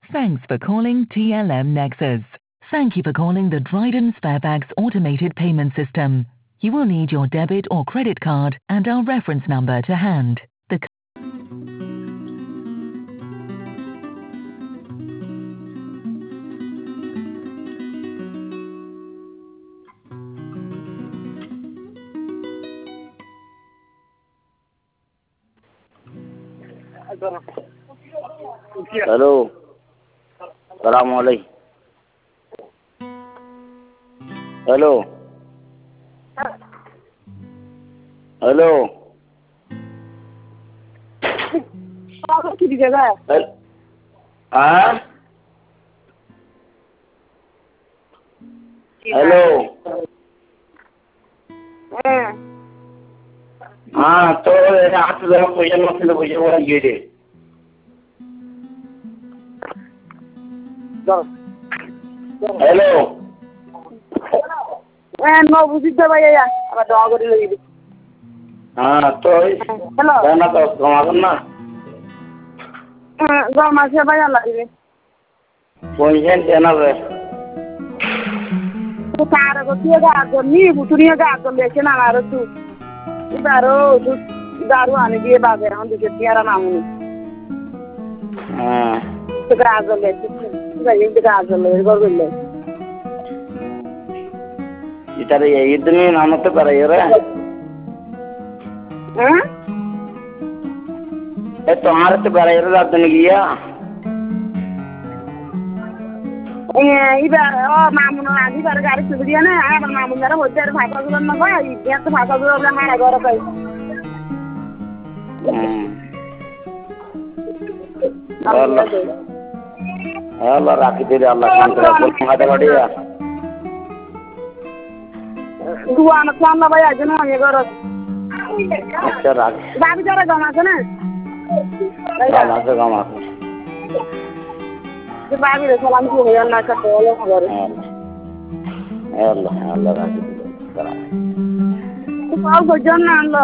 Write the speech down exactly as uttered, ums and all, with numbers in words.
Thanks for calling T L M Nexus. Thank you for calling the Dryden Sparebags automated payment system. You will need your debit or credit card and our reference number to hand. The Hello. Salaam alaikum. Hello. Hello. Hel- हाँ hello हाँ तो रात में भोजन मतलब भोजन वाला ये दे हेलो नौ बुझी दे भैया अब दवा करी लगी हाँ तो हेलो गाना तो कमाल ना गमा से भैया लगी भोजन देना है तो कार को दिए गा तो नी बुतुरिया गा तो लेके ना मारो तू इधरो तू दारू आने दिए बागे हम दिखे तियारा नामू हाँ तो गा तो ले भाई गा तो ले गोर ले इधर ये इतने नाम तो कर रहे हैं हैं ये तुम्हारे तो कर रहे हैं रात दिन किया eh iba oh mamu no agi bar gari sudiya na ama mamu ngara hojar bhasa gulo na ba ya to bhasa gulo la mara gora kai Allah Allah rakhi tere Allah शांत रखो तुम्हारे बढ़िया दुआ न plan la baya jeno ye gora अच्छा राख babi jara gama kana गामा से गामा से je babi re salam ki hoya na ka to lo gora Allah Allah rakhi tere to ko go jonna lo